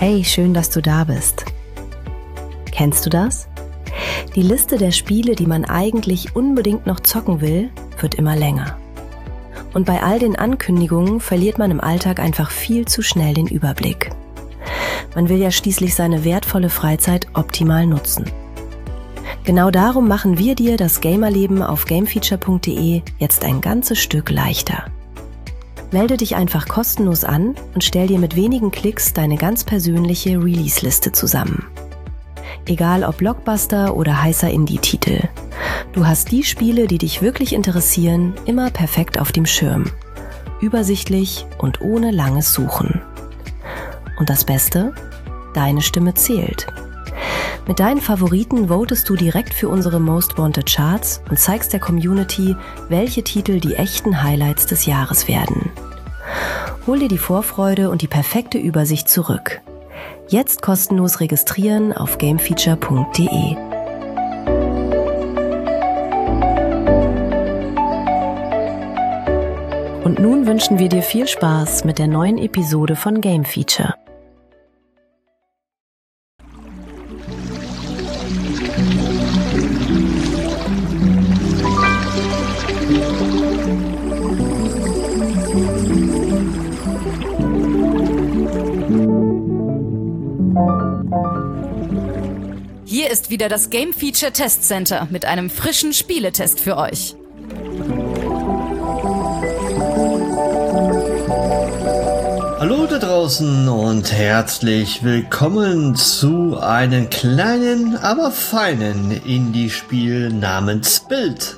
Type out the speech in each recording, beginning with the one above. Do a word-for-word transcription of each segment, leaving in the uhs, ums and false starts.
Hey, schön, dass du da bist. Kennst du das? Die Liste der Spiele, die man eigentlich unbedingt noch zocken will, wird immer länger. Und bei all den Ankündigungen verliert man im Alltag einfach viel zu schnell den Überblick. Man will ja schließlich seine wertvolle Freizeit optimal nutzen. Genau darum machen wir dir das Gamerleben auf gamefeature punkt de jetzt ein ganzes Stück leichter. Melde dich einfach kostenlos an und stell dir mit wenigen Klicks deine ganz persönliche Release-Liste zusammen. Egal ob Blockbuster oder heißer Indie-Titel. Du hast die Spiele, die dich wirklich interessieren, immer perfekt auf dem Schirm. Übersichtlich und ohne langes Suchen. Und das Beste? Deine Stimme zählt. Mit deinen Favoriten votest du direkt für unsere Most Wanted Charts und zeigst der Community, welche Titel die echten Highlights des Jahres werden. Hol dir die Vorfreude und die perfekte Übersicht zurück. Jetzt kostenlos registrieren auf gamefeature punkt de. Und nun wünschen wir dir viel Spaß mit der neuen Episode von Game Feature. Hier ist wieder das Game Feature Test Center mit einem frischen Spieletest für euch. Hallo da draußen und herzlich willkommen zu einem kleinen, aber feinen Indie-Spiel namens Spilled.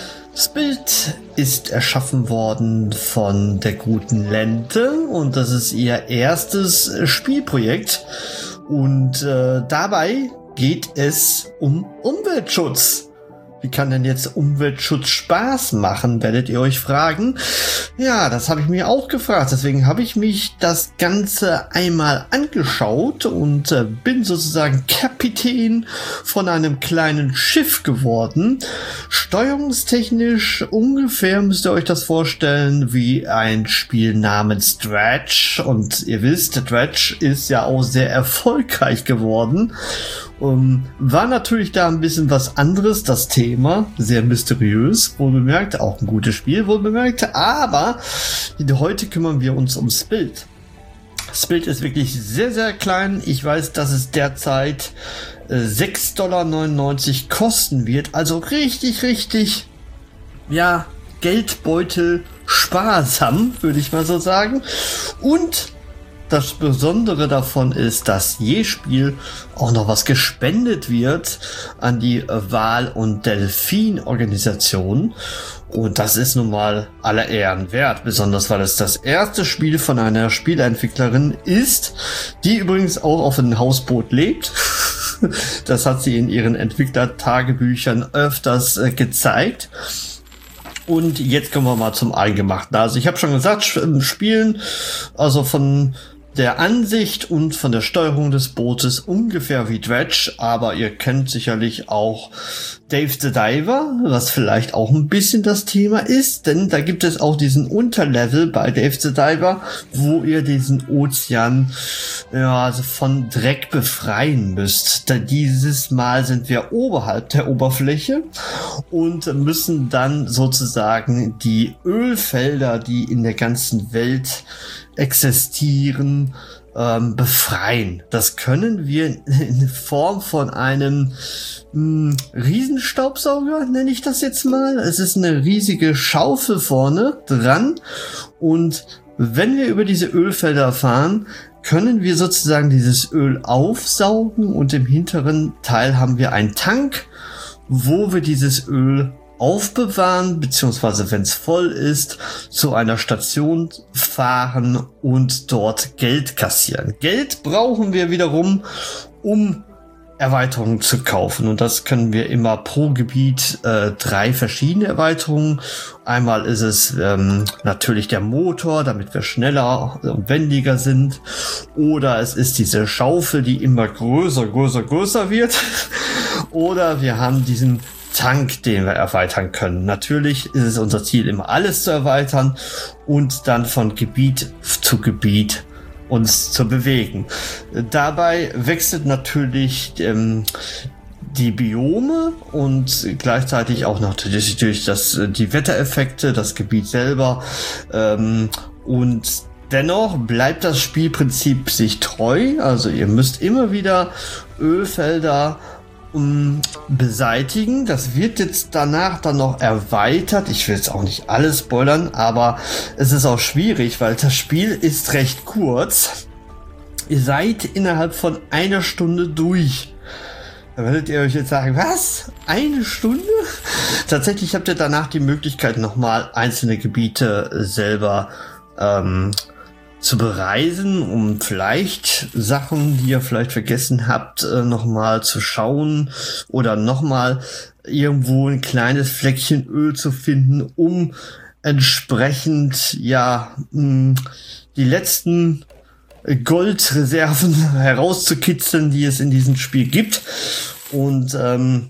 Spilled ist erschaffen worden von der guten Lente und das ist ihr erstes Spielprojekt. Und äh, dabei geht es um Umweltschutz. Wie kann denn jetzt Umweltschutz Spaß machen, werdet ihr euch fragen? Ja, das habe ich mir auch gefragt. Deswegen habe ich mich das Ganze einmal angeschaut und äh, bin sozusagen Kapitän von einem kleinen Schiff geworden. Steuerungstechnisch ungefähr müsst ihr euch das vorstellen wie ein Spiel namens Dredge. Und ihr wisst, Dredge ist ja auch sehr erfolgreich geworden. Um, war natürlich da ein bisschen was anderes, das Thema, sehr mysteriös, wohl bemerkt, auch ein gutes Spiel, wohl bemerkt, aber heute kümmern wir uns um Spilled. Spilled ist wirklich sehr, sehr klein, ich weiß, dass es derzeit äh, sechs Komma neunundneunzig Dollar kosten wird, also richtig, richtig, ja, Geldbeutel sparsam, würde ich mal so sagen, und das Besondere davon ist, dass je Spiel auch noch was gespendet wird an die Wal- und Delfin-Organisation. Und das ist nun mal aller Ehren wert, besonders weil es das erste Spiel von einer Spieleentwicklerin ist, die übrigens auch auf einem Hausboot lebt. Das hat sie in ihren Entwicklertagebüchern öfters äh, gezeigt. Und jetzt kommen wir mal zum Eingemachten. Also ich habe schon gesagt, Spielen, also von der Ansicht und von der Steuerung des Bootes ungefähr wie Dredge, aber ihr kennt sicherlich auch Dave the Diver, was vielleicht auch ein bisschen das Thema ist, denn da gibt es auch diesen Unterlevel bei Dave the Diver, wo ihr diesen Ozean ja, also von Dreck befreien müsst. Da dieses Mal sind wir oberhalb der Oberfläche und müssen dann sozusagen die Ölfelder, die in der ganzen Welt existieren, ähm, befreien. Das können wir in Form von einem mh, Riesenstaubsauger, nenne ich das jetzt mal. Es ist eine riesige Schaufel vorne dran und wenn wir über diese Ölfelder fahren, können wir sozusagen dieses Öl aufsaugen und im hinteren Teil haben wir einen Tank, wo wir dieses Öl aufbewahren, beziehungsweise wenn es voll ist, zu einer Station fahren und dort Geld kassieren. Geld brauchen wir wiederum, um Erweiterungen zu kaufen und das können wir immer pro Gebiet äh, drei verschiedene Erweiterungen. Einmal ist es ähm, natürlich der Motor, damit wir schneller und wendiger sind, oder es ist diese Schaufel, die immer größer, größer, größer wird, oder wir haben diesen Tank, den wir erweitern können. Natürlich ist es unser Ziel, immer alles zu erweitern und dann von Gebiet zu Gebiet uns zu bewegen. Dabei wechselt natürlich ähm, die Biome und gleichzeitig auch natürlich durch das, die Wettereffekte, das Gebiet selber, ähm, und dennoch bleibt das Spielprinzip sich treu. Also ihr müsst immer wieder Ölfelder um, beseitigen. Das wird jetzt danach dann noch erweitert. Ich will jetzt auch nicht alles spoilern, aber es ist auch schwierig, weil das Spiel ist recht kurz. Ihr seid innerhalb von einer Stunde durch. Da werdet ihr euch jetzt sagen, was? Eine Stunde? Tatsächlich habt ihr danach die Möglichkeit, nochmal einzelne Gebiete selber ähm, zu bereisen, um vielleicht Sachen, die ihr vielleicht vergessen habt, äh, nochmal zu schauen oder nochmal irgendwo ein kleines Fleckchen Öl zu finden, um entsprechend, ja, mh, die letzten Goldreserven herauszukitzeln, die es in diesem Spiel gibt. Und ähm,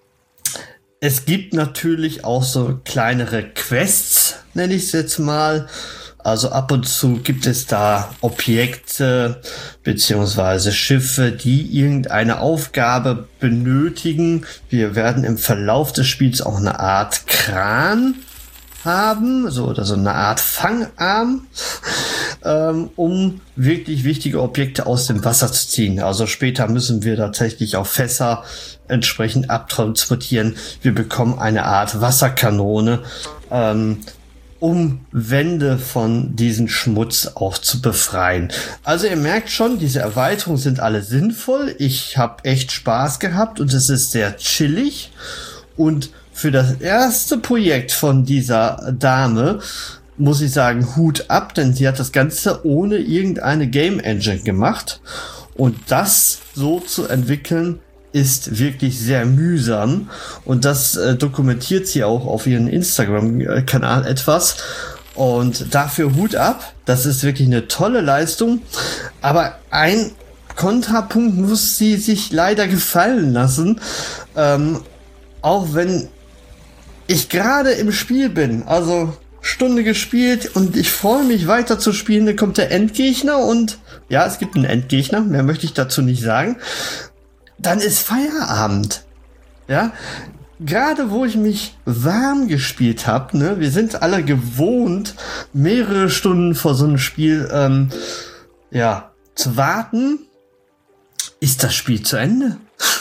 es gibt natürlich auch so kleinere Quests, nenne ich es jetzt mal. Also ab und zu gibt es da Objekte beziehungsweise Schiffe, die irgendeine Aufgabe benötigen. Wir werden im Verlauf des Spiels auch eine Art Kran haben, so oder so eine Art Fangarm, ähm, um wirklich wichtige Objekte aus dem Wasser zu ziehen. Also später müssen wir tatsächlich auch Fässer entsprechend abtransportieren. Wir bekommen eine Art Wasserkanone, ähm, um Wände von diesem Schmutz auch zu befreien. Also ihr merkt schon, diese Erweiterungen sind alle sinnvoll. Ich habe echt Spaß gehabt und es ist sehr chillig. Und für das erste Projekt von dieser Dame muss ich sagen, Hut ab, denn sie hat das Ganze ohne irgendeine Game Engine gemacht. Und das so zu entwickeln, ist wirklich sehr mühsam. Und das äh, dokumentiert sie auch auf ihren Instagram-Kanal etwas. Und dafür Hut ab. Das ist wirklich eine tolle Leistung. Aber ein Kontrapunkt muss sie sich leider gefallen lassen. Ähm, auch wenn ich gerade im Spiel bin, also Stunde gespielt und ich freue mich weiter zu spielen, dann kommt der Endgegner und ja, es gibt einen Endgegner, mehr möchte ich dazu nicht sagen. Dann ist Feierabend. Ja, gerade wo ich mich warm gespielt habe, ne, wir sind alle gewohnt, mehrere Stunden vor so einem Spiel ähm, ja, zu warten, ist das Spiel zu Ende.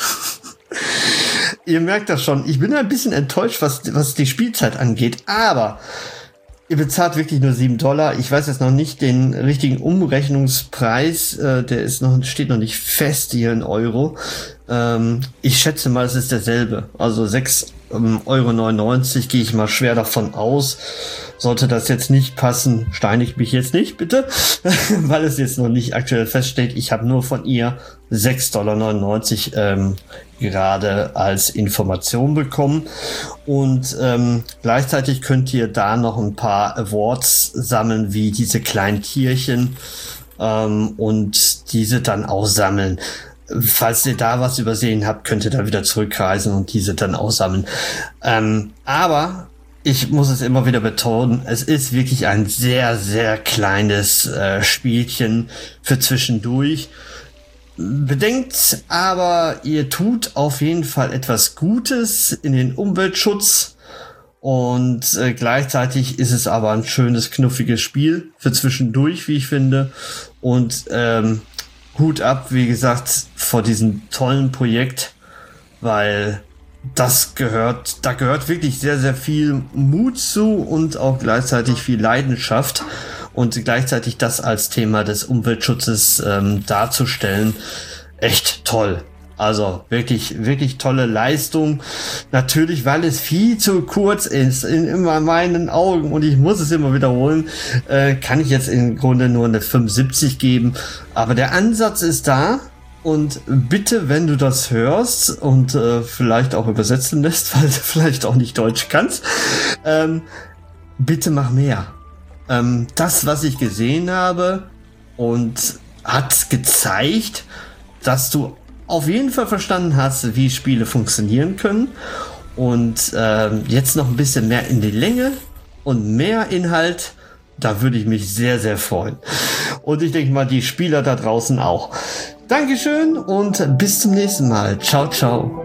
Ihr merkt das schon, ich bin ein bisschen enttäuscht, was, was die Spielzeit angeht, aber ihr bezahlt wirklich nur sieben Dollar. Ich weiß jetzt noch nicht den richtigen Umrechnungspreis, äh, der ist noch, steht noch nicht fest hier in Euro. Ähm, ich schätze mal, es ist derselbe, also sechs Euro neunundneunzig gehe ich mal schwer davon aus. Sollte das jetzt nicht passen, steinigt mich jetzt nicht, bitte, weil es jetzt noch nicht aktuell feststeht. Ich habe nur von ihr sechs Dollar neunundneunzig ähm, gerade als Information bekommen. Und ähm, gleichzeitig könnt ihr da noch ein paar Awards sammeln, wie diese kleinen Tierchen, ähm, und diese dann auch sammeln. Falls ihr da was übersehen habt, könnt ihr da wieder zurückreisen und diese dann aussammeln. Ähm, aber ich muss es immer wieder betonen, es ist wirklich ein sehr, sehr kleines äh, Spielchen für zwischendurch. Bedenkt aber, ihr tut auf jeden Fall etwas Gutes in den Umweltschutz und äh, gleichzeitig ist es aber ein schönes, knuffiges Spiel für zwischendurch, wie ich finde. Und ähm, Hut ab, wie gesagt, vor diesem tollen Projekt, weil das gehört, da gehört wirklich sehr, sehr viel Mut zu und auch gleichzeitig viel Leidenschaft und gleichzeitig das als Thema des Umweltschutzes ähm, darzustellen, echt toll. Also wirklich, wirklich tolle Leistung. Natürlich, weil es viel zu kurz ist, in immer meinen Augen, und ich muss es immer wiederholen, äh, kann ich jetzt im Grunde nur eine fünfundsiebzig geben. Aber der Ansatz ist da. Und bitte, wenn du das hörst und äh, vielleicht auch übersetzen lässt, weil du vielleicht auch nicht Deutsch kannst, ähm, bitte mach mehr. Ähm, das, was ich gesehen habe, und hat gezeigt, dass du auf jeden Fall verstanden hast, wie Spiele funktionieren können. Und ähm, jetzt noch ein bisschen mehr in die Länge und mehr Inhalt. Da würde ich mich sehr, sehr freuen. Und ich denke mal, die Spieler da draußen auch. Dankeschön und bis zum nächsten Mal. Ciao, ciao.